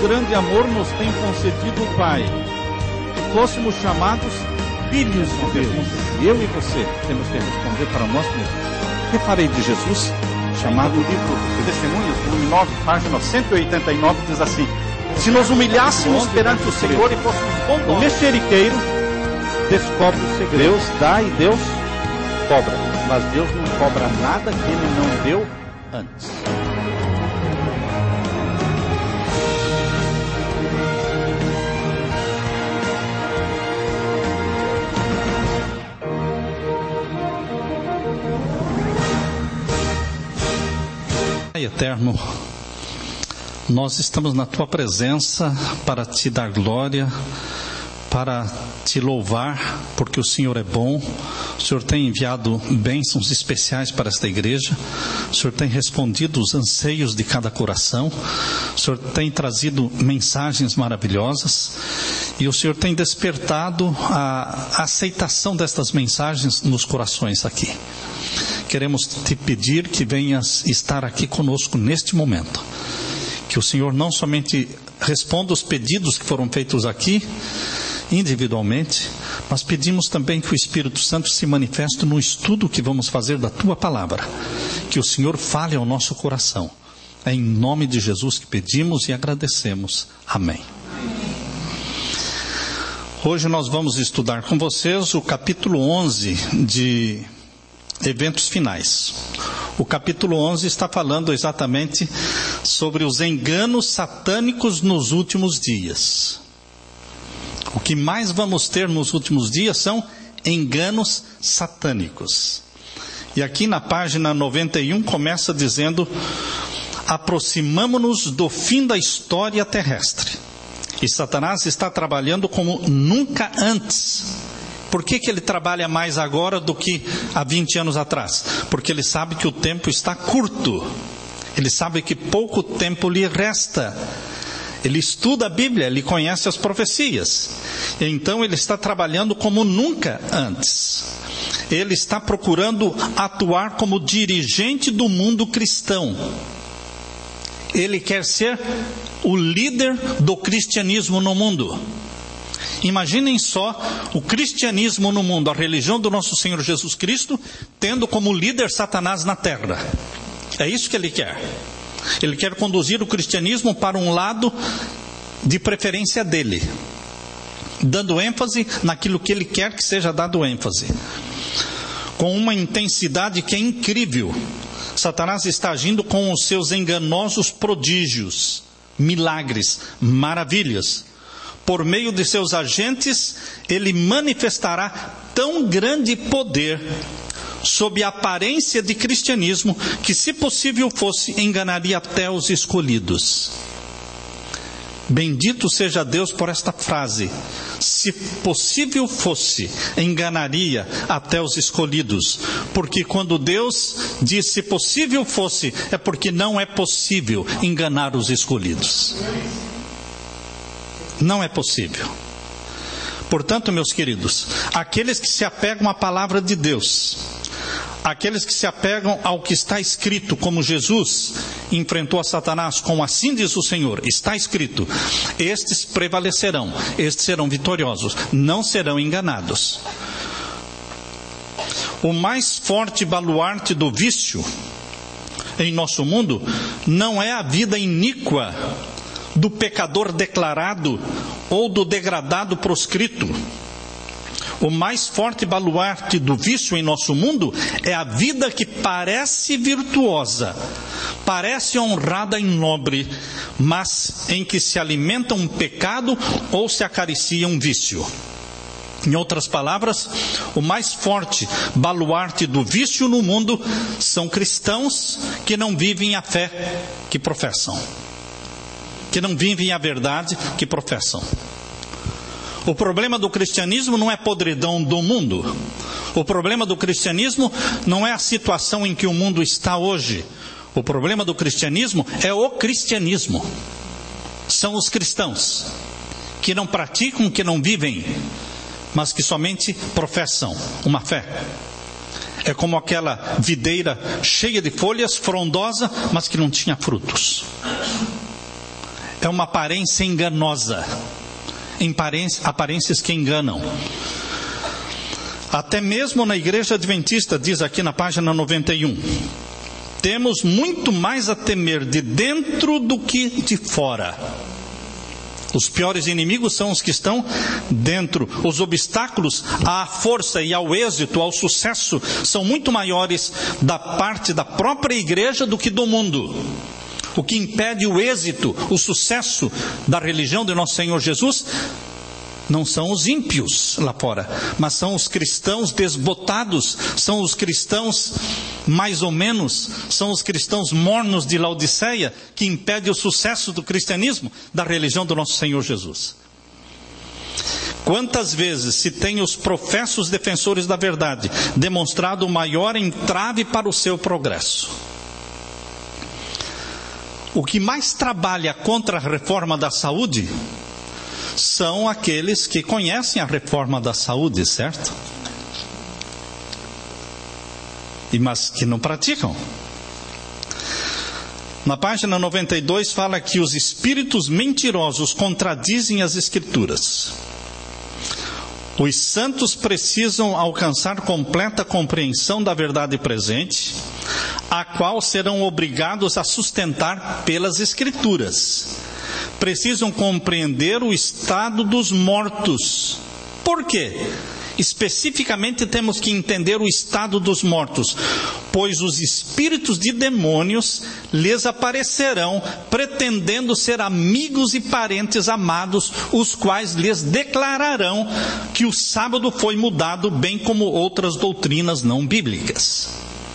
grande amor nos tem concedido o Pai, que fôssemos chamados filhos de Deus. Eu e você temos que responder para nós mesmos. O que farei de Jesus? Chamado livro de Testemunhos, volume 9, página 189, diz assim: se nos humilhássemos perante o Senhor e fôssemos bondosos, o mexeriqueiro descobre o segredo. Deus dá e Deus cobra, mas Deus não cobra nada que Ele não deu antes. Pai eterno, nós estamos na Tua presença para Te dar glória, para Te louvar, porque o Senhor é bom. O Senhor tem enviado bênçãos especiais para esta igreja. O Senhor tem respondido os anseios de cada coração. O Senhor tem trazido mensagens maravilhosas. E o Senhor tem despertado a aceitação destas mensagens nos corações aqui. Queremos Te pedir que venhas estar aqui conosco neste momento. Que o Senhor não somente responda os pedidos que foram feitos aqui, individualmente, mas pedimos também que o Espírito Santo se manifeste no estudo que vamos fazer da Tua Palavra. Que o Senhor fale ao nosso coração. É em nome de Jesus que pedimos e agradecemos. Amém. Hoje nós vamos estudar com vocês o capítulo 11 de Eventos Finais. O capítulo 11 está falando exatamente sobre os enganos satânicos nos últimos dias. O que mais vamos ter nos últimos dias são enganos satânicos. E aqui na página 91 começa dizendo: aproximamo-nos do fim da história terrestre. E Satanás está trabalhando como nunca antes. Por que ele trabalha mais agora do que há 20 anos atrás? Porque ele sabe que o tempo está curto. Ele sabe que pouco tempo lhe resta. Ele estuda a Bíblia, ele conhece as profecias. Então ele está trabalhando como nunca antes. Ele está procurando atuar como dirigente do mundo cristão. Ele quer ser o líder do cristianismo no mundo. Imaginem só o cristianismo no mundo, a religião do nosso Senhor Jesus Cristo, tendo como líder Satanás na terra. É isso que ele quer. Ele quer conduzir o cristianismo para um lado de preferência dele, dando ênfase naquilo que ele quer que seja dado ênfase, com uma intensidade que é incrível. Satanás está agindo com os seus enganosos prodígios, milagres, maravilhas. Por meio de seus agentes, ele manifestará tão grande poder sob a aparência de cristianismo que, se possível fosse, enganaria até os escolhidos. Bendito seja Deus por esta frase. Se possível fosse, enganaria até os escolhidos. Porque quando Deus diz se possível fosse, é porque não é possível enganar os escolhidos. Não é possível. Portanto, meus queridos, aqueles que se apegam à palavra de Deus, aqueles que se apegam ao que está escrito, como Jesus enfrentou a Satanás com assim diz o Senhor, está escrito, estes prevalecerão, estes serão vitoriosos, não serão enganados. O mais forte baluarte do vício em nosso mundo não é a vida iníqua do pecador declarado ou do degradado proscrito. O mais forte baluarte do vício em nosso mundo é a vida que parece virtuosa, parece honrada e nobre, mas em que se alimenta um pecado ou se acaricia um vício. Em outras palavras, o mais forte baluarte do vício no mundo são cristãos que não vivem a fé que professam, que não vivem a verdade que professam. O problema do cristianismo não é podridão do mundo. O problema do cristianismo não é a situação em que o mundo está hoje. O problema do cristianismo é o cristianismo. São os cristãos que não praticam, que não vivem, mas que somente professam uma fé. É como aquela videira cheia de folhas, frondosa, mas que não tinha frutos. é uma aparência enganosa, aparências que enganam. Até mesmo na igreja adventista, diz aqui na página 91, temos muito mais a temer de dentro do que de fora. Os piores inimigos são os que estão dentro. Os obstáculos à força e ao êxito, ao sucesso, são muito maiores da parte da própria igreja do que do mundo. O que impede o êxito, o sucesso da religião de nosso Senhor Jesus, não são os ímpios lá fora, mas são os cristãos desbotados, são os cristãos mais ou menos, são os cristãos mornos de Laodiceia, que impede o sucesso do cristianismo, da religião do nosso Senhor Jesus. Quantas vezes se tem os professos defensores da verdade demonstrado o maior entrave para o seu progresso? O que mais trabalha contra a reforma da saúde são aqueles que conhecem a reforma da saúde, certo? Mas que não praticam. Na página 92 fala que os espíritos mentirosos contradizem as Escrituras. Os santos precisam alcançar completa compreensão da verdade presente, a qual serão obrigados a sustentar pelas Escrituras. Precisam compreender o estado dos mortos. Por quê? Especificamente temos que entender o estado dos mortos, pois os espíritos de demônios lhes aparecerão, pretendendo ser amigos e parentes amados, os quais lhes declararão que o sábado foi mudado, bem como outras doutrinas não bíblicas.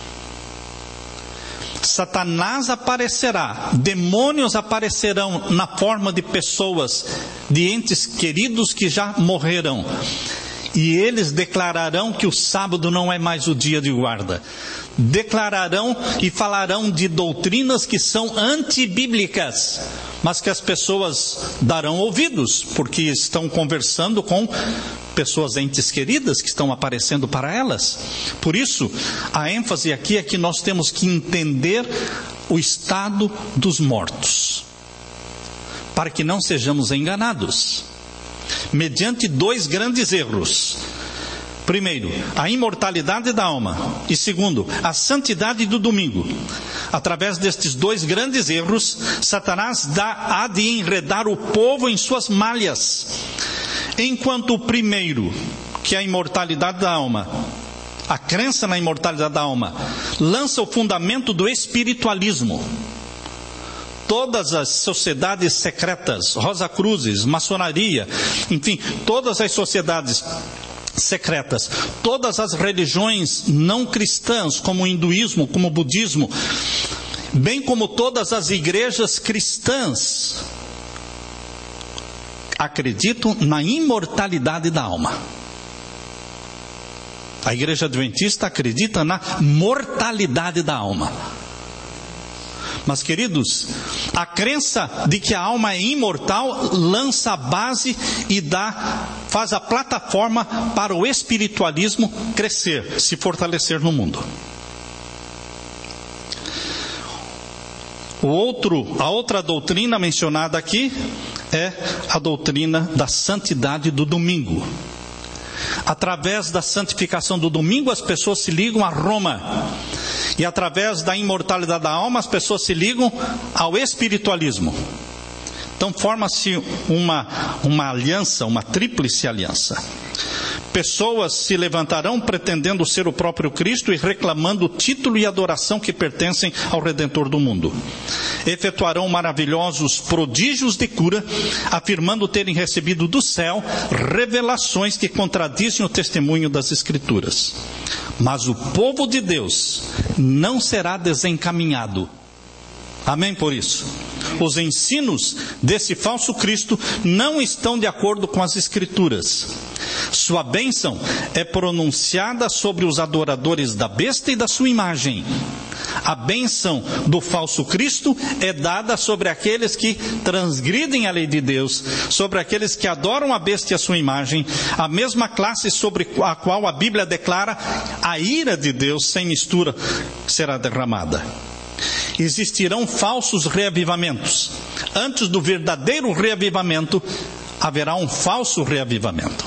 Satanás aparecerá, demônios aparecerão na forma de pessoas, de entes queridos que já morreram. E eles declararão que o sábado não é mais o dia de guarda. Declararão e falarão de doutrinas que são antibíblicas, mas que as pessoas darão ouvidos, porque estão conversando com pessoas entes queridas que estão aparecendo para elas. Por isso, a ênfase aqui é que nós temos que entender o estado dos mortos, para que não sejamos enganados mediante dois grandes erros. Primeiro, a imortalidade da alma. E segundo, a santidade do domingo. Através destes dois grandes erros, Satanás há de enredar o povo em suas malhas. Enquanto o primeiro, que é a imortalidade da alma, a crença na imortalidade da alma, lança o fundamento do espiritualismo. Todas as sociedades secretas, Rosacruzes, maçonaria, enfim, todas as sociedades secretas, todas as religiões não cristãs, como o hinduísmo, como o budismo, bem como todas as igrejas cristãs, acreditam na imortalidade da alma. A igreja adventista acredita na mortalidade da alma. Mas, queridos, a crença de que a alma é imortal lança a base e faz a plataforma para o espiritualismo crescer, se fortalecer no mundo. A outra doutrina mencionada aqui é a doutrina da santidade do domingo. Através da santificação do domingo, as pessoas se ligam a Roma. E através da imortalidade da alma, as pessoas se ligam ao espiritualismo. Então forma-se uma aliança, uma tríplice aliança. Pessoas se levantarão pretendendo ser o próprio Cristo e reclamando o título e adoração que pertencem ao Redentor do mundo. Efetuarão maravilhosos prodígios de cura, afirmando terem recebido do céu revelações que contradizem o testemunho das Escrituras. Mas o povo de Deus não será desencaminhado. Amém por isso? Os ensinos desse falso Cristo não estão de acordo com as Escrituras. Sua bênção é pronunciada sobre os adoradores da besta e da sua imagem. A bênção do falso Cristo é dada sobre aqueles que transgridem a lei de Deus, sobre aqueles que adoram a besta e a sua imagem, a mesma classe sobre a qual a Bíblia declara a ira de Deus sem mistura será derramada. Existirão falsos reavivamentos, Antes do verdadeiro reavivamento, haverá um falso reavivamento.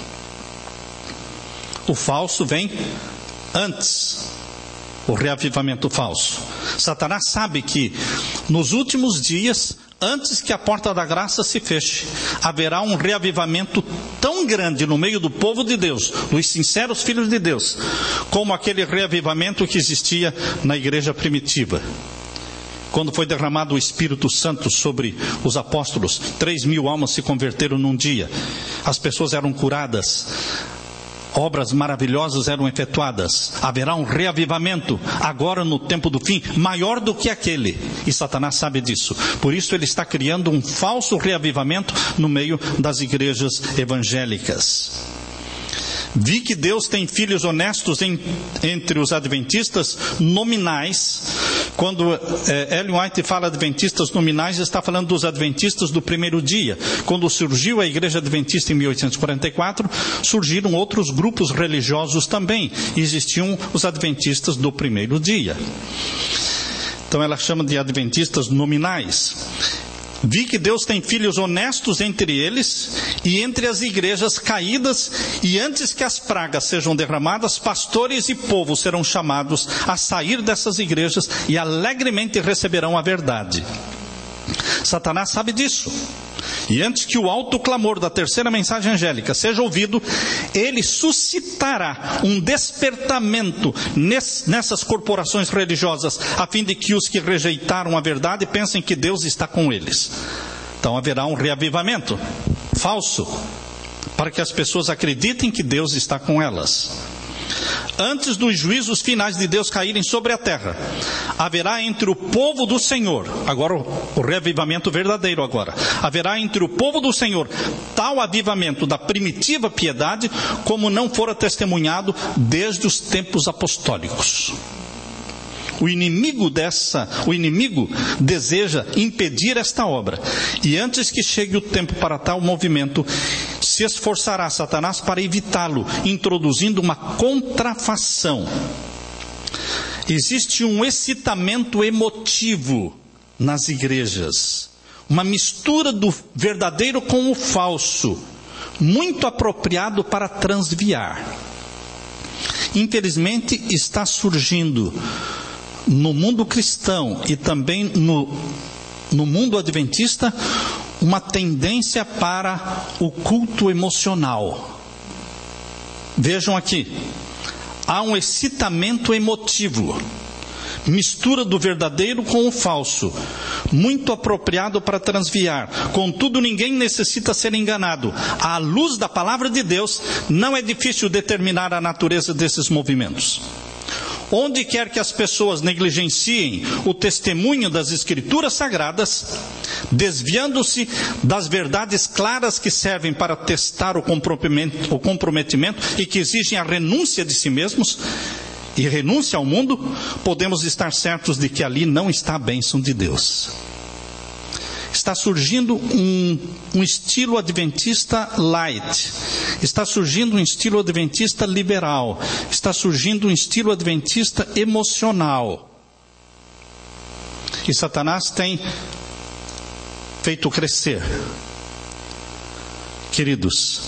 O falso vem antes, o reavivamento falso. Satanás sabe que nos últimos dias, antes que a porta da graça se feche, haverá um reavivamento tão grande no meio do povo de Deus, dos sinceros filhos de Deus, como aquele reavivamento que existia na igreja primitiva. Quando foi derramado o Espírito Santo sobre os apóstolos, 3.000 almas se converteram num dia. As pessoas eram curadas, obras maravilhosas eram efetuadas. Haverá um reavivamento agora no tempo do fim, maior do que aquele. E Satanás sabe disso. Por isso ele está criando um falso reavivamento no meio das igrejas evangélicas. Vi que Deus tem filhos honestos entre os adventistas nominais. Quando Ellen White fala adventistas nominais, está falando dos adventistas do primeiro dia. Quando surgiu a igreja adventista em 1844, surgiram outros grupos religiosos também. Existiam os adventistas do primeiro dia. Então ela chama de adventistas nominais. Vi que Deus tem filhos honestos entre eles e entre as igrejas caídas, e antes que as pragas sejam derramadas, pastores e povo serão chamados a sair dessas igrejas e alegremente receberão a verdade. Satanás sabe disso. E antes que o alto clamor da terceira mensagem angélica seja ouvido, ele suscitará um despertamento nessas corporações religiosas, a fim de que os que rejeitaram a verdade pensem que Deus está com eles. Então haverá um reavivamento falso, para que as pessoas acreditem que Deus está com elas. Antes dos juízos finais de Deus caírem sobre a terra, haverá entre o povo do Senhor, agora o reavivamento verdadeiro agora, haverá entre o povo do Senhor tal avivamento da primitiva piedade como não fora testemunhado desde os tempos apostólicos. O inimigo deseja impedir esta obra. E antes que chegue o tempo para tal movimento, se esforçará Satanás para evitá-lo, introduzindo uma contrafação. Existe um excitamento emotivo nas igrejas. Uma mistura do verdadeiro com o falso, muito apropriado para transviar. Infelizmente está surgindo no mundo cristão e também no mundo adventista uma tendência para o culto emocional. Vejam aqui, há um excitamento emotivo, mistura do verdadeiro com o falso, muito apropriado para transviar. Contudo, ninguém necessita ser enganado. À luz da palavra de Deus, não é difícil determinar a natureza desses movimentos. Onde quer que as pessoas negligenciem o testemunho das Escrituras Sagradas, desviando-se das verdades claras que servem para testar o comprometimento e que exigem a renúncia de si mesmos e renúncia ao mundo, podemos estar certos de que ali não está a bênção de Deus. Está surgindo um estilo adventista light, está surgindo um estilo adventista liberal, está surgindo um estilo adventista emocional. E Satanás tem feito crescer. Queridos,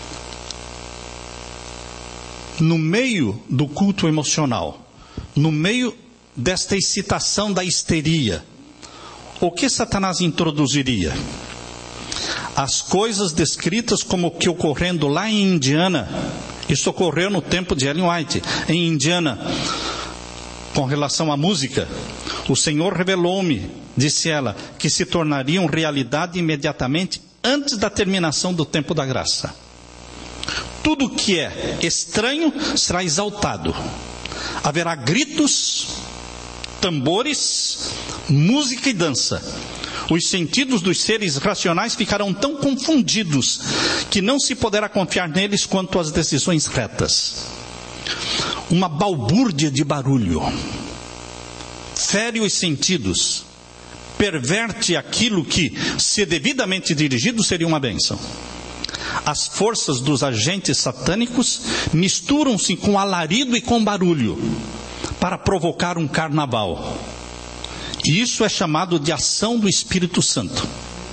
no meio do culto emocional, no meio desta excitação da histeria, o que Satanás introduziria? As coisas descritas como o que ocorrendo lá em Indiana. Isso ocorreu no tempo de Ellen White. Em Indiana, com relação à música, o Senhor revelou-me, disse ela, que se tornariam realidade imediatamente antes da terminação do tempo da graça. Tudo que é estranho será exaltado. Haverá gritos, tambores, música e dança. Os sentidos dos seres racionais ficarão tão confundidos que não se poderá confiar neles quanto às decisões retas. Uma balbúrdia de barulho fere os sentidos, perverte aquilo que, se devidamente dirigido, seria uma bênção. As forças dos agentes satânicos misturam-se com alarido e com barulho para provocar um carnaval. E isso é chamado de ação do Espírito Santo.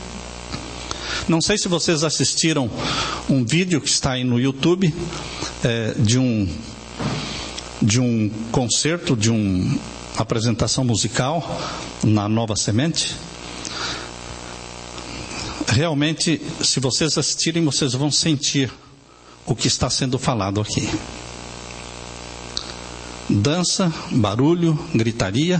Não sei se vocês assistiram um vídeo que está aí no YouTube, de um concerto, de uma apresentação musical na Nova Semente. Realmente, se vocês assistirem, vocês vão sentir o que está sendo falado aqui. Dança, barulho, gritaria,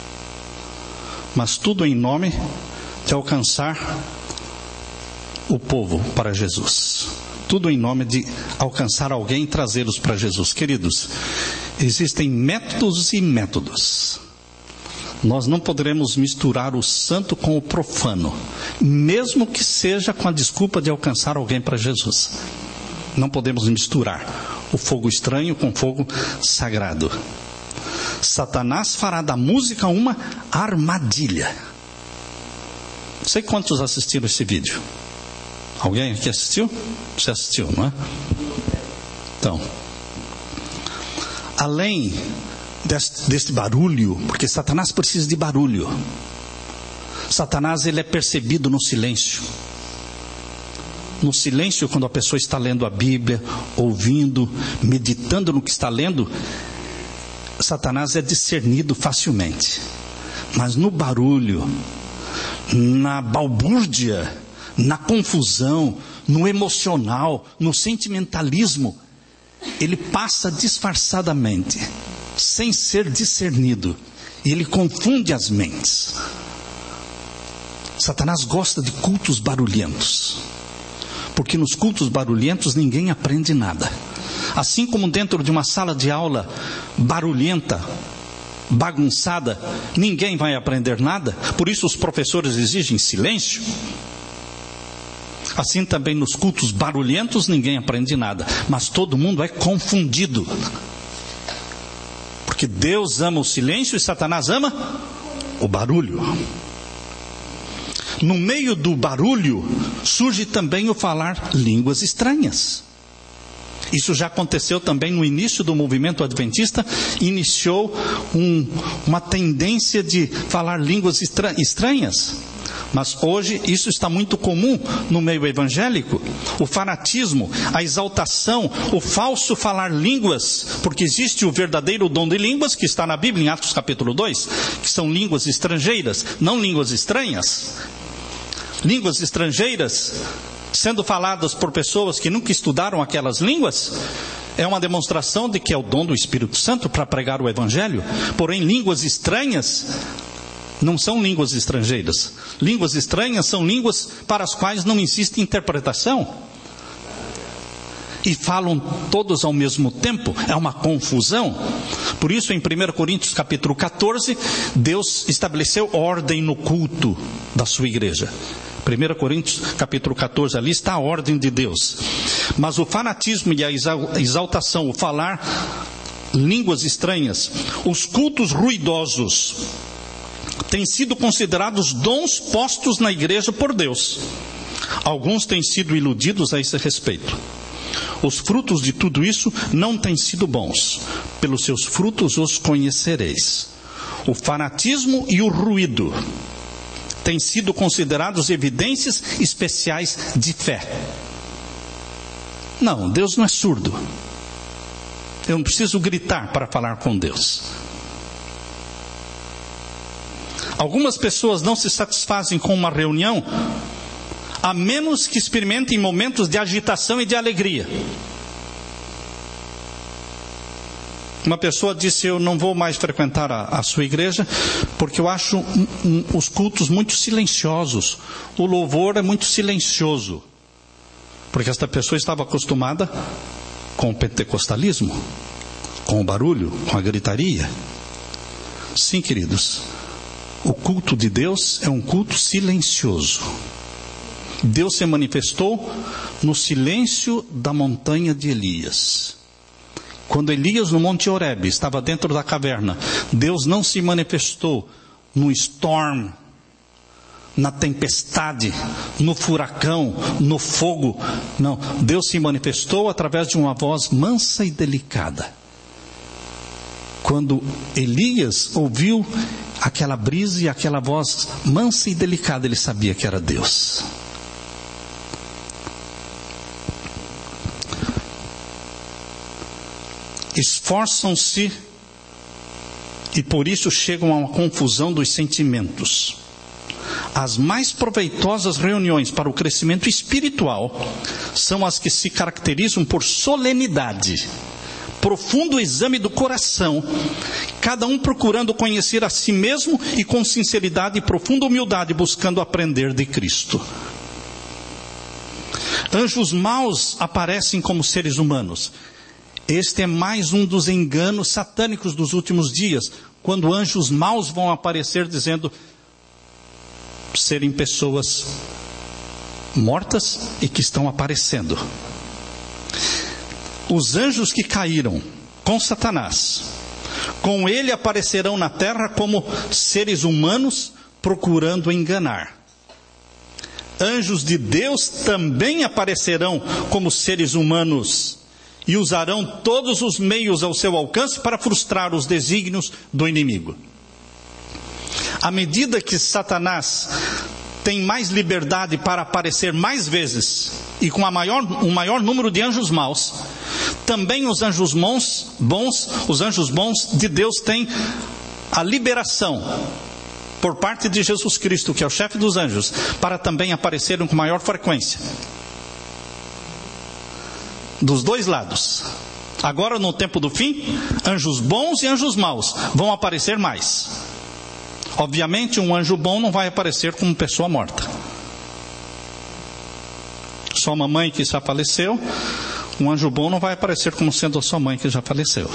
mas tudo em nome de alcançar o povo para Jesus. Tudo em nome de alcançar alguém e trazê-los para Jesus. Queridos, existem métodos e métodos. Nós não poderemos misturar o santo com o profano, mesmo que seja com a desculpa de alcançar alguém para Jesus. Não podemos misturar o fogo estranho com o fogo sagrado. Satanás fará da música uma armadilha. Não sei quantos assistiram esse vídeo. Alguém aqui assistiu? Você assistiu, não é? Então, além deste barulho, porque Satanás precisa de barulho. Satanás, ele é percebido no silêncio. No silêncio, quando a pessoa está lendo a Bíblia, ouvindo, meditando no que está lendo, Satanás é discernido facilmente. Mas no barulho, na balbúrdia, na confusão, no emocional, no sentimentalismo, ele passa disfarçadamente, sem ser discernido, e ele confunde as mentes. Satanás gosta de cultos barulhentos, porque nos cultos barulhentos ninguém aprende nada. Assim como dentro de uma sala de aula barulhenta, bagunçada, ninguém vai aprender nada, por isso os professores exigem silêncio. Assim também nos cultos barulhentos ninguém aprende nada, mas todo mundo é confundido. Porque Deus ama o silêncio e Satanás ama o barulho. No meio do barulho surge também o falar línguas estranhas. Isso já aconteceu também no início do movimento adventista. Iniciou uma tendência de falar línguas estranhas. Mas hoje isso está muito comum no meio evangélico. O fanatismo, a exaltação, o falso falar línguas, porque existe o verdadeiro dom de línguas que está na Bíblia, em Atos capítulo 2, que são línguas estrangeiras, não línguas estranhas. Línguas estrangeiras sendo faladas por pessoas que nunca estudaram aquelas línguas, é uma demonstração de que é o dom do Espírito Santo para pregar o Evangelho. Porém, línguas estranhas não são línguas estrangeiras. Línguas estranhas são línguas para as quais não existe interpretação. E falam todos ao mesmo tempo, é uma confusão. Por isso, em 1 Coríntios capítulo 14, Deus estabeleceu ordem no culto da sua igreja. 1 Coríntios capítulo 14, ali está a ordem de Deus. Mas o fanatismo e a exaltação, o falar línguas estranhas, os cultos ruidosos, têm sido considerados dons postos na igreja por Deus. Alguns têm sido iludidos a esse respeito. Os frutos de tudo isso não têm sido bons. Pelos seus frutos os conhecereis. O fanatismo e o ruído têm sido considerados evidências especiais de fé. Não, Deus não é surdo. Eu não preciso gritar para falar com Deus. Algumas pessoas não se satisfazem com uma reunião, a menos que experimentem momentos de agitação e de alegria. Uma pessoa disse: eu não vou mais frequentar a sua igreja, porque eu acho os cultos muito silenciosos. O louvor é muito silencioso. Porque esta pessoa estava acostumada com o pentecostalismo, com o barulho, com a gritaria. Sim, queridos, o culto de Deus é um culto silencioso. Deus se manifestou no silêncio da montanha de Elias. Quando Elias no Monte Horebe estava dentro da caverna, Deus não se manifestou no storm, na tempestade, no furacão, no fogo. Não, Deus se manifestou através de uma voz mansa e delicada. Quando Elias ouviu aquela brisa e aquela voz mansa e delicada, ele sabia que era Deus. esforçam-se e por isso chegam a uma confusão dos sentimentos. As mais proveitosas reuniões para o crescimento espiritual são as que se caracterizam por solenidade, profundo exame do coração, cada um procurando conhecer a si mesmo e com sinceridade e profunda humildade buscando aprender de Cristo. Anjos maus aparecem como seres humanos. Este é mais um dos enganos satânicos dos últimos dias, quando anjos maus vão aparecer dizendo serem pessoas mortas e que estão aparecendo. Os anjos que caíram com Satanás, com ele aparecerão na terra como seres humanos procurando enganar. Anjos de Deus também aparecerão como seres humanos e usarão todos os meios ao seu alcance para frustrar os desígnios do inimigo. À medida que Satanás tem mais liberdade para aparecer mais vezes e com um maior número de anjos maus, também os anjos bons, os anjos bons de Deus têm a liberação por parte de Jesus Cristo, que é o chefe dos anjos, para também aparecerem com maior frequência. Dos dois lados. Agora, no tempo do fim, anjos bons e anjos maus vão aparecer mais. Obviamente, um anjo bom não vai aparecer como pessoa morta. Sua mamãe que já faleceu, um anjo bom não vai aparecer como sendo a sua mãe que já faleceu.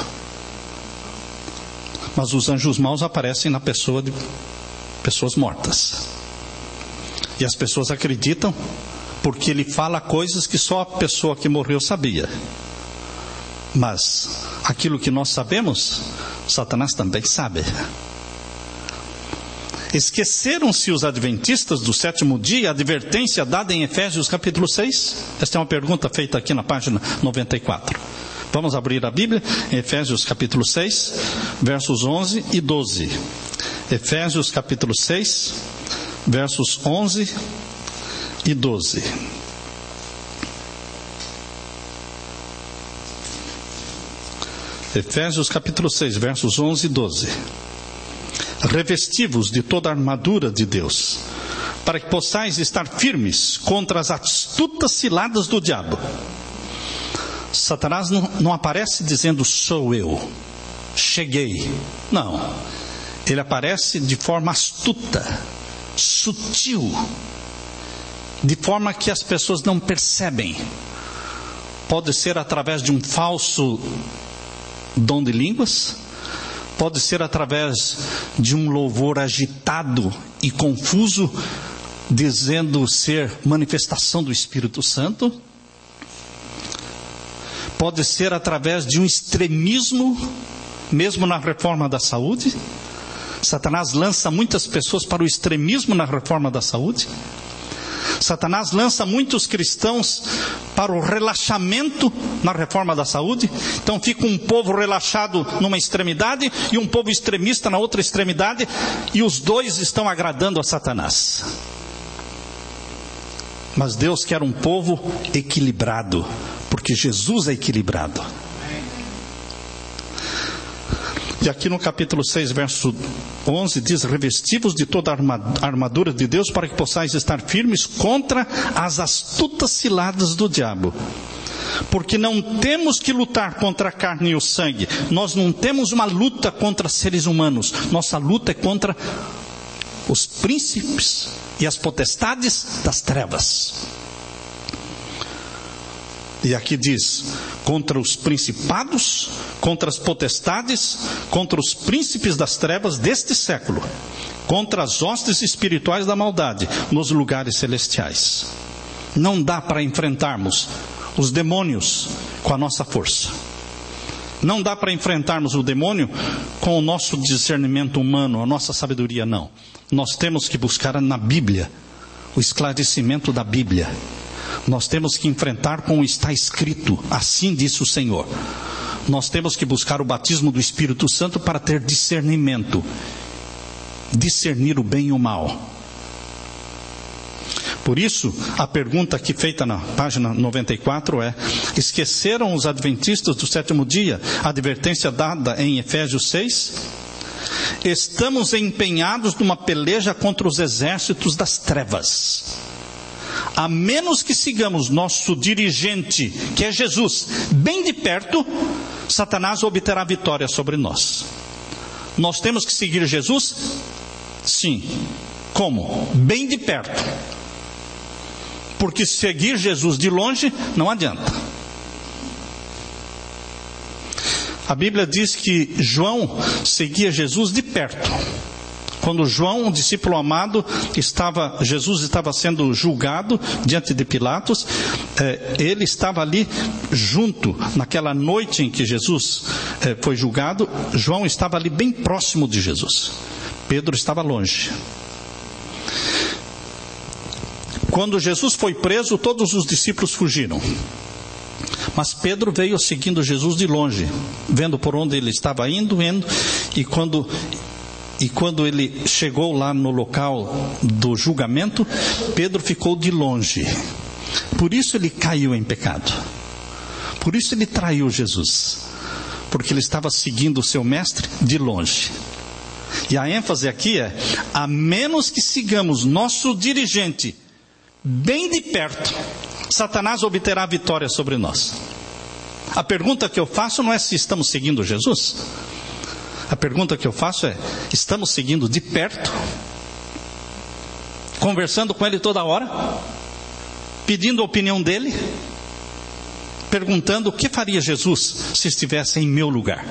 Mas os anjos maus aparecem na pessoa de pessoas mortas. E as pessoas acreditam porque ele fala coisas que só a pessoa que morreu sabia. Mas aquilo que nós sabemos, Satanás também sabe. Esqueceram-se os adventistas do sétimo dia a advertência dada em Efésios capítulo 6? Esta é uma pergunta feita aqui na página 94. Vamos abrir a Bíblia em Efésios capítulo 6, versos 11 e 12. Efésios capítulo 6, versos 11 e 12. Efésios capítulo 6, versos 11 e 12. Revesti-vos de toda a armadura de Deus, para que possais estar firmes contra as astutas ciladas do diabo. Satanás não aparece dizendo sou eu, cheguei. Não, ele aparece de forma astuta, sutil, de forma que as pessoas não percebem. Pode ser através de um falso dom de línguas, pode ser através de um louvor agitado e confuso, dizendo ser manifestação do Espírito Santo. Pode ser através de um extremismo, mesmo na reforma da saúde. Satanás lança muitas pessoas para o extremismo na reforma da saúde. Satanás lança muitos cristãos para o relaxamento na reforma da saúde. Então fica um povo relaxado numa extremidade e um povo extremista na outra extremidade, e os dois estão agradando a Satanás. Mas Deus quer um povo equilibrado, porque Jesus é equilibrado. E aqui no capítulo 6, verso 11, diz: revesti-vos de toda a armadura de Deus, para que possais estar firmes contra as astutas ciladas do diabo. Porque não temos que lutar contra a carne e o sangue. Nós não temos uma luta contra seres humanos. Nossa luta é contra os príncipes e as potestades das trevas. E aqui diz: contra os principados, contra as potestades, contra os príncipes das trevas deste século, contra as hostes espirituais da maldade nos lugares celestiais. Não dá para enfrentarmos os demônios com a nossa força. Não dá para enfrentarmos o demônio com o nosso discernimento humano, a nossa sabedoria, não. Nós temos que buscar na Bíblia o esclarecimento da Bíblia. Nós temos que enfrentar como está escrito, assim disse o Senhor. Nós temos que buscar o batismo do Espírito Santo para ter discernimento, discernir o bem e o mal. Por isso, a pergunta aqui feita na página 94 é: esqueceram os adventistas do sétimo dia a advertência dada em Efésios 6? Estamos empenhados numa peleja contra os exércitos das trevas. A menos que sigamos nosso dirigente, que é Jesus, bem de perto, Satanás obterá vitória sobre nós. Nós temos que seguir Jesus? Sim. Como? Bem de perto. Porque seguir Jesus de longe não adianta. A Bíblia diz que João seguia Jesus de perto. Quando João, um discípulo amado, Jesus estava sendo julgado diante de Pilatos, ele estava ali junto, naquela noite em que Jesus foi julgado. João estava ali bem próximo de Jesus. Pedro estava longe. Quando Jesus foi preso, todos os discípulos fugiram. Mas Pedro veio seguindo Jesus de longe, vendo por onde ele estava indo, e quando ele chegou lá no local do julgamento, Pedro ficou de longe. Por isso ele caiu em pecado. Por isso ele traiu Jesus. Porque ele estava seguindo o seu mestre de longe. E a ênfase aqui é: a menos que sigamos nosso dirigente bem de perto, Satanás obterá vitória sobre nós. A pergunta que eu faço não é se estamos seguindo Jesus. A pergunta que eu faço é: estamos seguindo de perto? Conversando com ele toda hora? Pedindo a opinião dele? Perguntando o que faria Jesus se estivesse em meu lugar?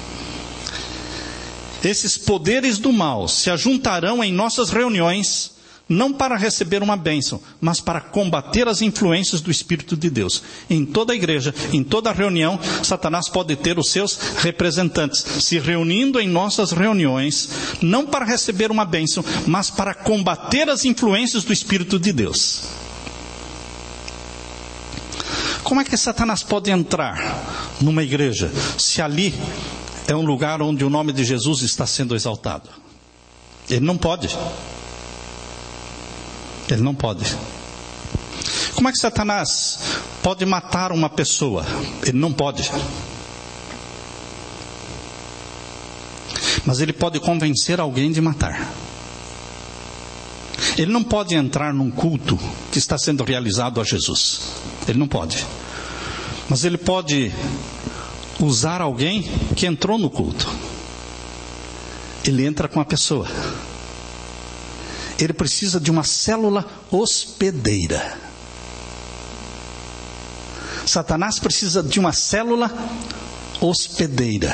Esses poderes do mal se ajuntarão em nossas reuniões, não para receber uma bênção, mas para combater as influências do Espírito de Deus. Em toda a igreja, em toda a reunião, Satanás pode ter os seus representantes se reunindo em nossas reuniões, não para receber uma bênção, mas para combater as influências do Espírito de Deus. Como é que Satanás pode entrar numa igreja, se ali é um lugar onde o nome de Jesus está sendo exaltado? Ele não pode. Ele não pode. Como é que Satanás pode matar uma pessoa? Ele não pode. Mas ele pode convencer alguém de matar. Ele não pode entrar num culto que está sendo realizado a Jesus. Ele não pode. Mas ele pode usar alguém que entrou no culto. Ele entra com a pessoa. Ele precisa de uma célula hospedeira. Satanás precisa de uma célula hospedeira.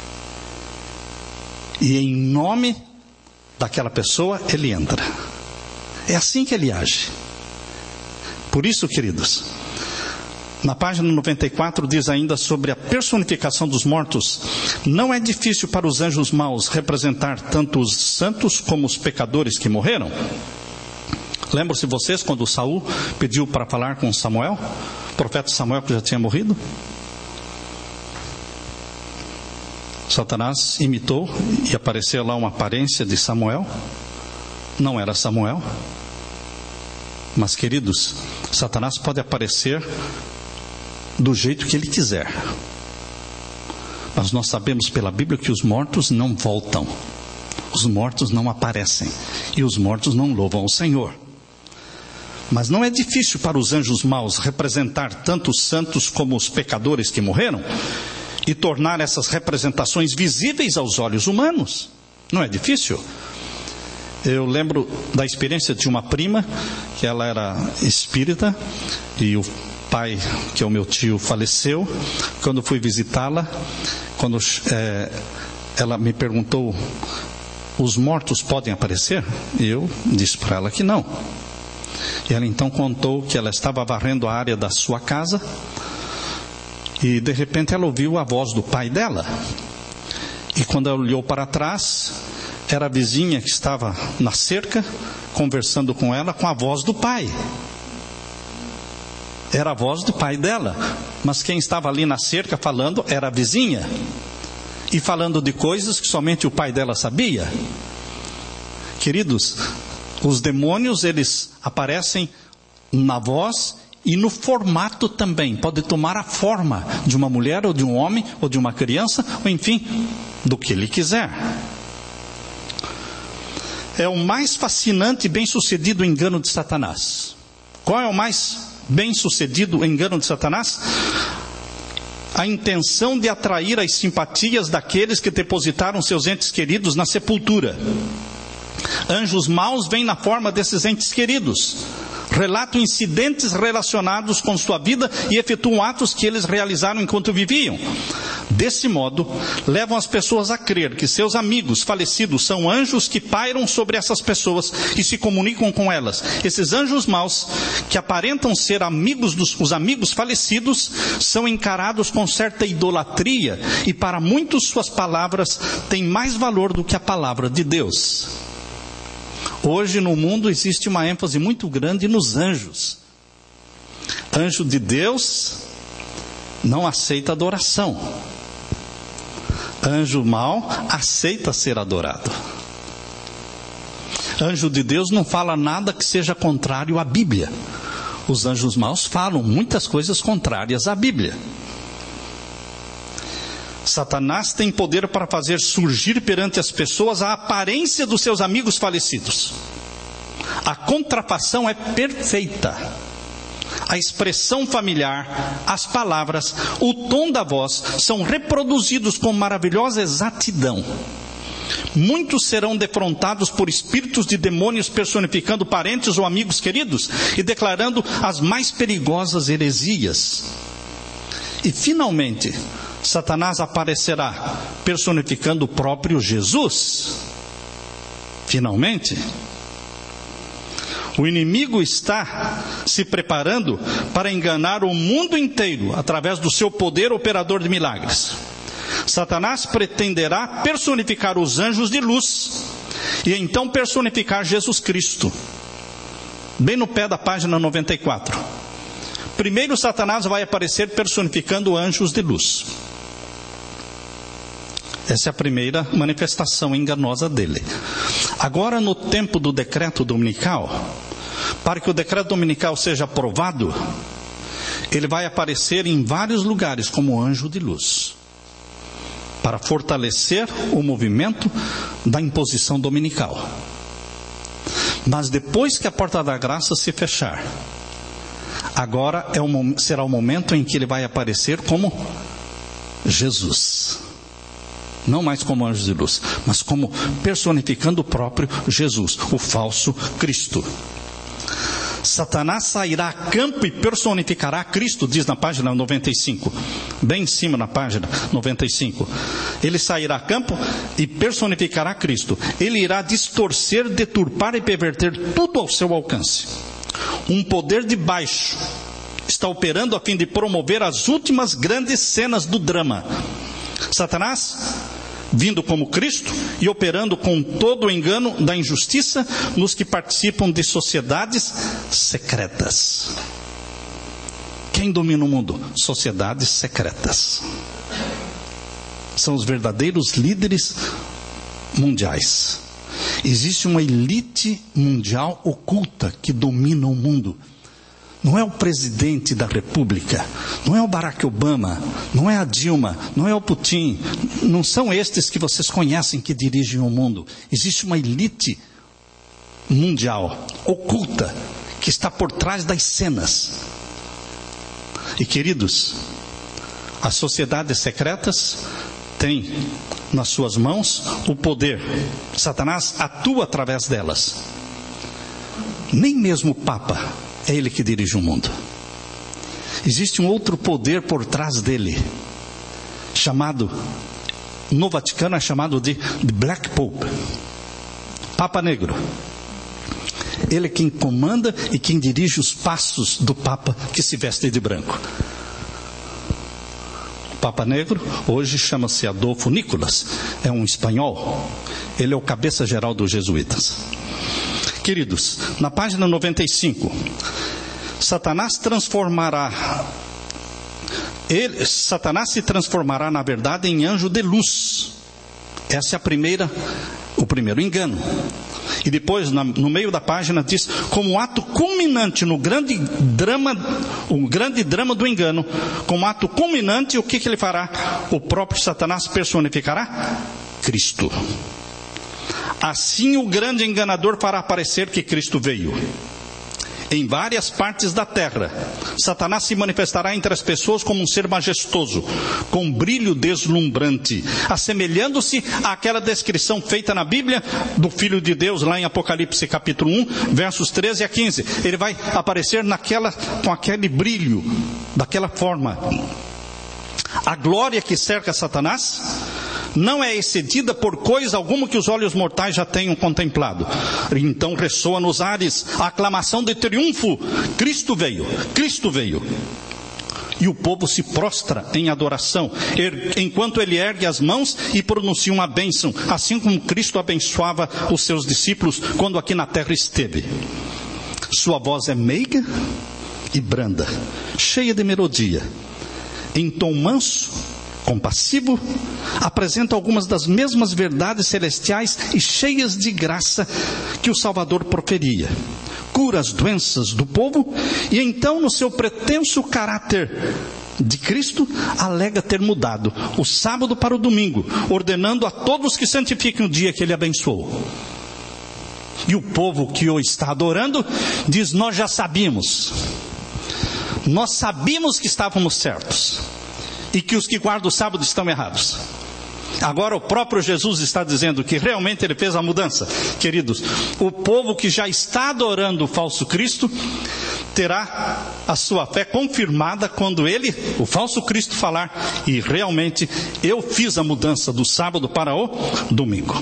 E em nome daquela pessoa, ele entra. É assim que ele age. Por isso, queridos, na página 94 diz ainda sobre a personificação dos mortos: não é difícil para os anjos maus representar tanto os santos como os pecadores que morreram. Lembram-se vocês quando Saul pediu para falar com Samuel? O profeta Samuel, que já tinha morrido. Satanás imitou e apareceu lá uma aparência de Samuel. Não era Samuel. Mas, queridos, Satanás pode aparecer do jeito que ele quiser. Mas nós sabemos pela Bíblia que os mortos não voltam. Os mortos não aparecem. E os mortos não louvam o Senhor. Mas não é difícil para os anjos maus representar tanto os santos como os pecadores que morreram e tornar essas representações visíveis aos olhos humanos. Não é difícil. Eu lembro da experiência de uma prima, que ela era espírita, e o pai, que é o meu tio, faleceu. Quando fui visitá-la, ela me perguntou: os mortos podem aparecer? Eu disse para ela que não. E ela então contou que ela estava varrendo a área da sua casa e de repente ela ouviu a voz do pai dela. E quando ela olhou para trás, era a vizinha que estava na cerca conversando com ela com a voz do pai. Era a voz do pai dela, mas quem estava ali na cerca falando era a vizinha, e falando de coisas que somente o pai dela sabia. Queridos, Os demônios, eles aparecem na voz e no formato também. Pode tomar a forma de uma mulher, ou de um homem, ou de uma criança, ou enfim, do que ele quiser. É o mais fascinante e bem-sucedido engano de Satanás. Qual é o mais bem-sucedido engano de Satanás? A intenção de atrair as simpatias daqueles que depositaram seus entes queridos na sepultura. Anjos maus vêm na forma desses entes queridos, relatam incidentes relacionados com sua vida e efetuam atos que eles realizaram enquanto viviam. Desse modo, levam as pessoas a crer que seus amigos falecidos são anjos que pairam sobre essas pessoas e se comunicam com elas. Esses anjos maus, que aparentam ser os amigos falecidos, são encarados com certa idolatria, e para muitos suas palavras têm mais valor do que a palavra de Deus. Hoje no mundo existe uma ênfase muito grande nos anjos. Anjo de Deus não aceita adoração. Anjo mau aceita ser adorado. Anjo de Deus não fala nada que seja contrário à Bíblia. Os anjos maus falam muitas coisas contrárias à Bíblia. Satanás tem poder para fazer surgir perante as pessoas a aparência dos seus amigos falecidos. A contrafação é perfeita. A expressão familiar, as palavras, o tom da voz são reproduzidos com maravilhosa exatidão. Muitos serão defrontados por espíritos de demônios personificando parentes ou amigos queridos e declarando as mais perigosas heresias. E finalmente, Satanás aparecerá personificando o próprio Jesus. Finalmente, o inimigo está se preparando para enganar o mundo inteiro através do seu poder operador de milagres. Satanás pretenderá personificar os anjos de luz e então personificar Jesus Cristo. Bem no pé da página 94. Primeiro, Satanás vai aparecer personificando anjos de luz. Essa é a primeira manifestação enganosa dele. Agora, no tempo do decreto dominical, para que o decreto dominical seja aprovado, ele vai aparecer em vários lugares como anjo de luz, para fortalecer o movimento da imposição dominical. Mas depois que a porta da graça se fechar, agora será o momento em que ele vai aparecer como Jesus. Não mais como anjo de luz, mas como personificando o próprio Jesus, o falso Cristo. Satanás sairá a campo e personificará Cristo, diz na página 95, bem em cima na página 95. Ele sairá a campo e personificará Cristo. Ele irá distorcer, deturpar e perverter tudo ao seu alcance. Um poder de baixo está operando a fim de promover as últimas grandes cenas do drama. Satanás, vindo como Cristo e operando com todo o engano da injustiça nos que participam de sociedades secretas. Quem domina o mundo? Sociedades secretas. São os verdadeiros líderes mundiais. Existe uma elite mundial oculta que domina o mundo. Não é o presidente da República, não é o Barack Obama, não é a Dilma, não é o Putin, não são estes que vocês conhecem que dirigem o mundo. Existe uma elite mundial, oculta, que está por trás das cenas. E queridos, as sociedades secretas têm nas suas mãos o poder. Satanás atua através delas. Nem mesmo o Papa é ele que dirige o mundo. Existe um outro poder por trás dele, chamado, no Vaticano é chamado de Black Pope, Papa Negro. Ele é quem comanda e quem dirige os passos do Papa que se veste de branco. O Papa Negro hoje chama-se Adolfo Nicolas, é um espanhol. Ele é o cabeça geral dos jesuítas. Queridos, na página 95, Satanás se transformará na verdade em anjo de luz. Essa é o primeiro engano. E depois, no meio da página, diz, como ato culminante no grande drama, o grande drama do engano, como ato culminante, o que ele fará? O próprio Satanás personificará Cristo. Assim o grande enganador fará parecer que Cristo veio. Em várias partes da terra, Satanás se manifestará entre as pessoas como um ser majestoso, com brilho deslumbrante, assemelhando-se àquela descrição feita na Bíblia do Filho de Deus, lá em Apocalipse capítulo 1, versos 13 a 15. Ele vai aparecer com aquele brilho, daquela forma. A glória que cerca Satanás não é excedida por coisa alguma que os olhos mortais já tenham contemplado. Então ressoa nos ares a aclamação de triunfo: Cristo veio, Cristo veio. E o povo se prostra em adoração, enquanto ele ergue as mãos e pronuncia uma bênção, assim como Cristo abençoava os seus discípulos quando aqui na terra esteve. Sua voz é meiga e branda, cheia de melodia. Em tom manso, compassivo, apresenta algumas das mesmas verdades celestiais e cheias de graça que o Salvador proferia. Cura as doenças do povo e então, no seu pretenso caráter de Cristo, alega ter mudado o sábado para o domingo, ordenando a todos que santifiquem o dia que ele abençoou. E o povo que o está adorando diz: nós já sabíamos. Nós sabíamos que estávamos certos e que os que guardam o sábado estão errados. Agora o próprio Jesus está dizendo que realmente ele fez a mudança. Queridos, o povo que já está adorando o falso Cristo terá a sua fé confirmada quando ele, o falso Cristo, falar: e realmente eu fiz a mudança do sábado para o domingo.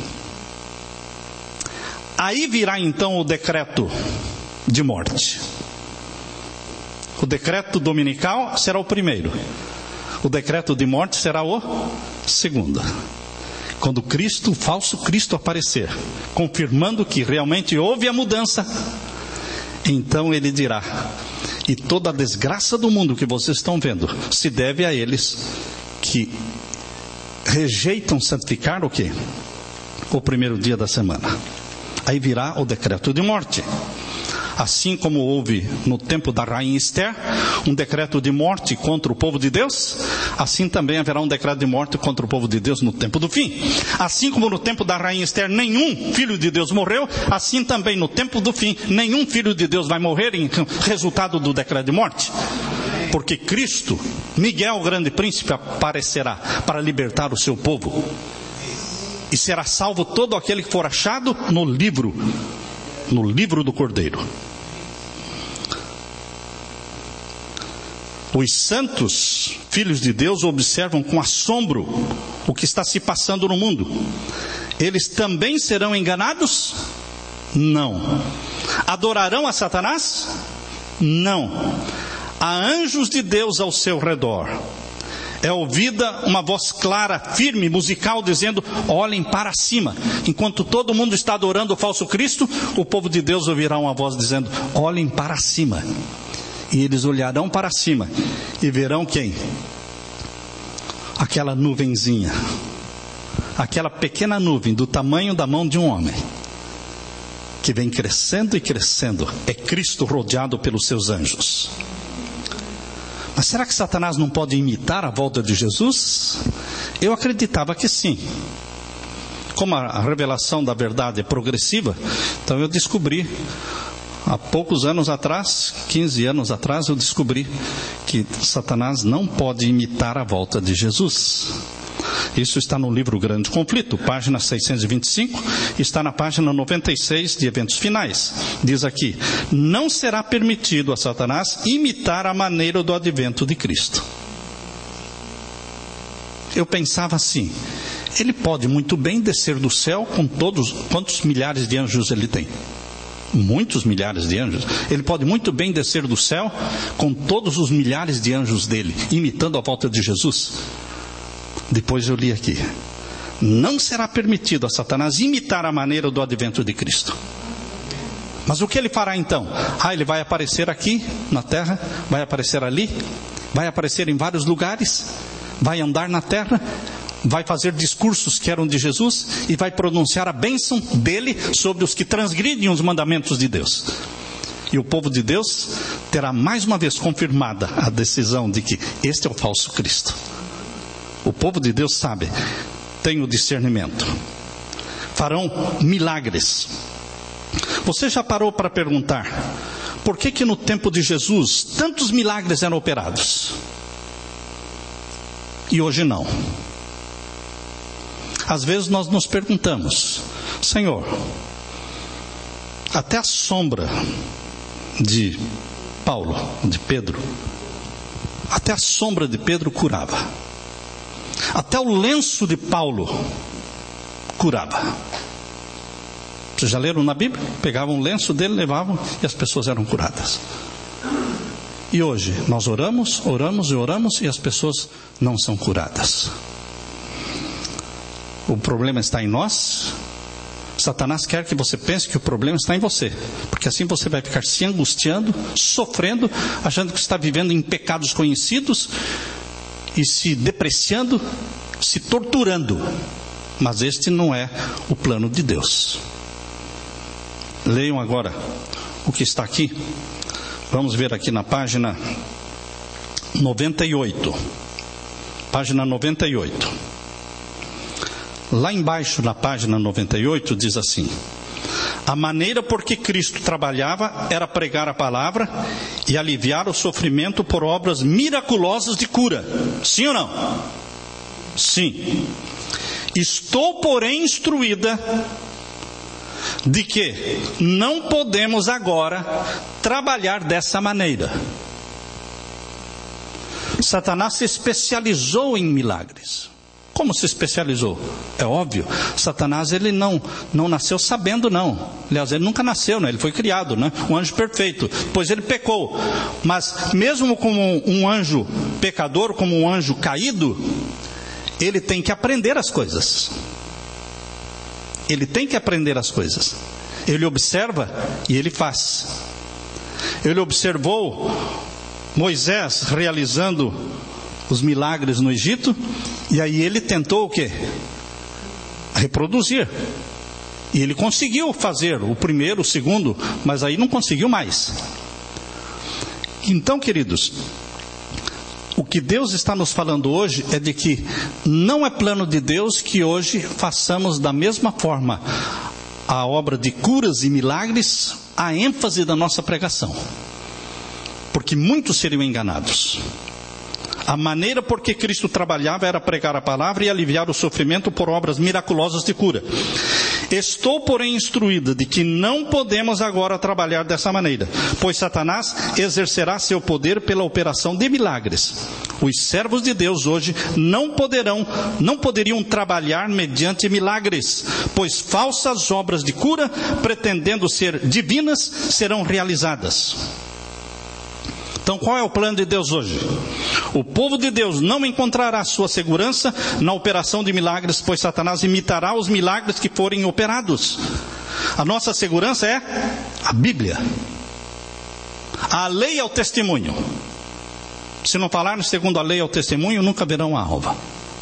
Aí virá então o decreto de morte. O decreto dominical será o primeiro. O decreto de morte será o segundo. Quando Cristo, o falso Cristo, aparecer, confirmando que realmente houve a mudança, então ele dirá: e toda a desgraça do mundo que vocês estão vendo se deve a eles que rejeitam santificar o quê? O primeiro dia da semana. Aí virá o decreto de morte. Assim como houve no tempo da rainha Esther um decreto de morte contra o povo de Deus, assim também haverá um decreto de morte contra o povo de Deus no tempo do fim. Assim como no tempo da rainha Esther nenhum filho de Deus morreu, assim também no tempo do fim nenhum filho de Deus vai morrer em resultado do decreto de morte. Porque Cristo, Miguel, o grande príncipe, aparecerá para libertar o seu povo. E será salvo todo aquele que for achado no livro do Cordeiro. Os santos filhos de Deus observam com assombro o que está se passando no mundo. Eles também serão enganados? Não. Adorarão a Satanás? Não. Há anjos de Deus ao seu redor. É ouvida uma voz clara, firme, musical, dizendo: olhem para cima. Enquanto todo mundo está adorando o falso Cristo, o povo de Deus ouvirá uma voz dizendo: olhem para cima. E eles olharão para cima e verão quem? Aquela nuvenzinha, aquela pequena nuvem do tamanho da mão de um homem, que vem crescendo e crescendo. É Cristo rodeado pelos seus anjos. Mas será que Satanás não pode imitar a volta de Jesus? Eu acreditava que sim. Como a revelação da verdade é progressiva, então eu descobri, há poucos anos atrás, 15 anos atrás, eu descobri que Satanás não pode imitar a volta de Jesus. Isso está no livro Grande Conflito, página 625, está na página 96 de Eventos Finais. Diz aqui: não será permitido a Satanás imitar a maneira do advento de Cristo. Eu pensava assim: ele pode muito bem descer do céu com todos, quantos milhares de anjos ele tem? Muitos milhares de anjos. Ele pode muito bem descer do céu com todos os milhares de anjos dele, imitando a volta de Jesus. Depois eu li aqui: não será permitido a Satanás imitar a maneira do advento de Cristo. Mas o que ele fará então? Ele vai aparecer aqui na terra, vai aparecer ali, vai aparecer em vários lugares, vai andar na terra, vai fazer discursos que eram de Jesus e vai pronunciar a bênção dele sobre os que transgridem os mandamentos de Deus. E o povo de Deus terá mais uma vez confirmada a decisão de que este é o falso Cristo. O povo de Deus sabe, tem o discernimento. Farão milagres. Você já parou para perguntar por que no tempo de Jesus tantos milagres eram operados e hoje não? Às vezes nós nos perguntamos: Senhor, até a sombra de Paulo, de Pedro, até a sombra de Pedro curava, até o lenço de Paulo curava. Vocês já leram na Bíblia? Pegavam o lenço dele, levavam e as pessoas eram curadas. E hoje nós oramos e as pessoas não são curadas. O problema está em nós. Satanás quer que você pense que o problema está em você, porque assim você vai ficar se angustiando, sofrendo, achando que está vivendo em pecados conhecidos e se depreciando, se torturando. Mas este não é o plano de Deus. Leiam agora o que está aqui. Vamos ver aqui na página 98. Página 98. Lá embaixo na página 98 diz assim: a maneira por que Cristo trabalhava era pregar a palavra e aliviar o sofrimento por obras miraculosas de cura. Sim ou não? Sim. Estou, porém, instruída de que não podemos agora trabalhar dessa maneira. Satanás se especializou em milagres. Como se especializou? É óbvio, Satanás ele não nasceu sabendo, não. Aliás, ele nunca nasceu, né? Ele foi criado, né? Um anjo perfeito. Depois ele pecou. Mas mesmo como um anjo pecador, como um anjo caído, ele tem que aprender as coisas. Ele tem que aprender as coisas. Ele observa e ele faz. Ele observou Moisés realizando os milagres no Egito, e aí ele tentou o quê? Reproduzir. E ele conseguiu fazer o primeiro, o segundo, mas aí não conseguiu mais. Então, queridos, o que Deus está nos falando hoje é de que não é plano de Deus que hoje façamos da mesma forma a obra de curas e milagres, a ênfase da nossa pregação. Porque muitos seriam enganados. A maneira por que Cristo trabalhava era pregar a palavra e aliviar o sofrimento por obras miraculosas de cura. Estou, porém, instruída de que não podemos agora trabalhar dessa maneira, pois Satanás exercerá seu poder pela operação de milagres. Os servos de Deus hoje não poderiam trabalhar mediante milagres, pois falsas obras de cura, pretendendo ser divinas, serão realizadas. Então, qual é o plano de Deus hoje? O povo de Deus não encontrará sua segurança na operação de milagres, pois Satanás imitará os milagres que forem operados. A nossa segurança é a Bíblia. A lei é o testemunho. Se não falarem segundo a lei é o testemunho, nunca verão a alva.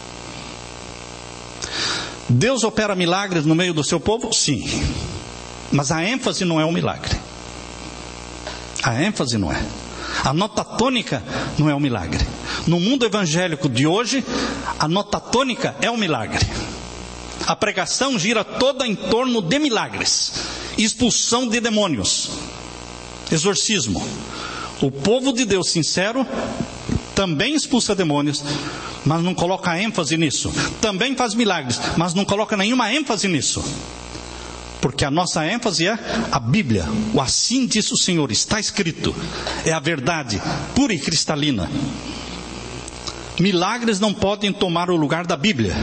Deus opera milagres no meio do seu povo? Sim. Mas a ênfase não é o milagre. A ênfase não é. A nota tônica não é o milagre. No mundo evangélico de hoje, a nota tônica é o milagre. A pregação gira toda em torno de milagres, expulsão de demônios, exorcismo. O povo de Deus sincero também expulsa demônios, mas não coloca ênfase nisso. Também faz milagres, mas não coloca nenhuma ênfase nisso. Porque a nossa ênfase é a Bíblia. O assim diz o Senhor, está escrito. É a verdade pura e cristalina. Milagres não podem tomar o lugar da Bíblia.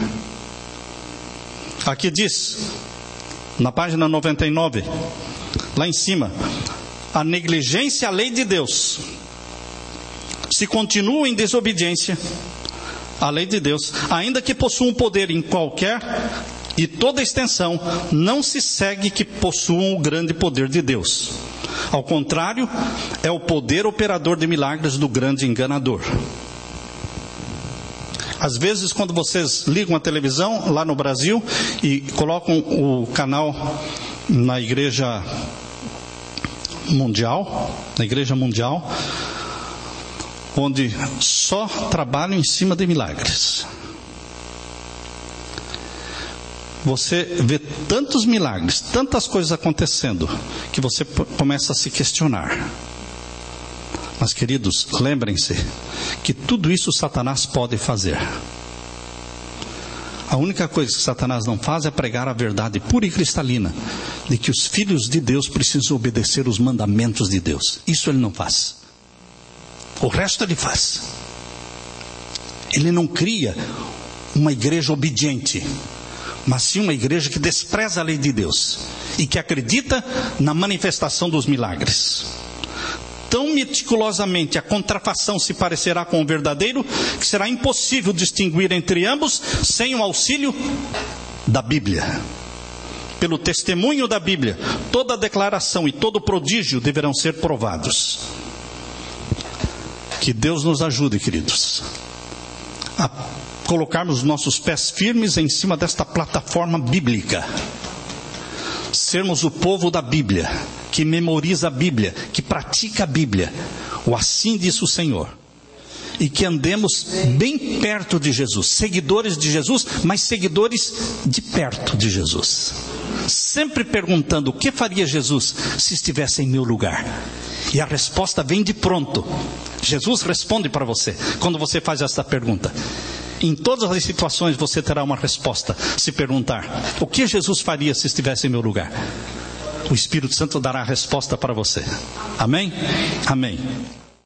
Aqui diz, na página 99, lá em cima, a negligência à lei de Deus. Se continua em desobediência à lei de Deus, ainda que possuam poder em qualquer e toda extensão, não se segue que possuam o grande poder de Deus. Ao contrário, é o poder operador de milagres do grande enganador. Às vezes, quando vocês ligam a televisão lá no Brasil e colocam o canal na Igreja Mundial, onde só trabalham em cima de milagres. Você vê tantos milagres, tantas coisas acontecendo, que você começa a se questionar. Mas, queridos, lembrem-se que tudo isso Satanás pode fazer. A única coisa que Satanás não faz é pregar a verdade pura e cristalina, de que os filhos de Deus precisam obedecer os mandamentos de Deus. Isso ele não faz. O resto ele faz. Ele não cria uma igreja obediente, mas sim uma igreja que despreza a lei de Deus e que acredita na manifestação dos milagres. Tão meticulosamente a contrafação se parecerá com o verdadeiro, que será impossível distinguir entre ambos sem o auxílio da Bíblia. Pelo testemunho da Bíblia, toda declaração e todo prodígio deverão ser provados. Que Deus nos ajude, queridos, a colocarmos nossos pés firmes em cima desta plataforma bíblica. Sermos o povo da Bíblia, que memoriza a Bíblia, que pratica a Bíblia. O assim diz o Senhor. E que andemos bem perto de Jesus, seguidores de Jesus, mas seguidores de perto de Jesus. Sempre perguntando o que faria Jesus se estivesse em meu lugar. E a resposta vem de pronto. Jesus responde para você quando você faz essa pergunta. Em todas as situações você terá uma resposta. Se perguntar, o que Jesus faria se estivesse em meu lugar? O Espírito Santo dará a resposta para você. Amém? Amém.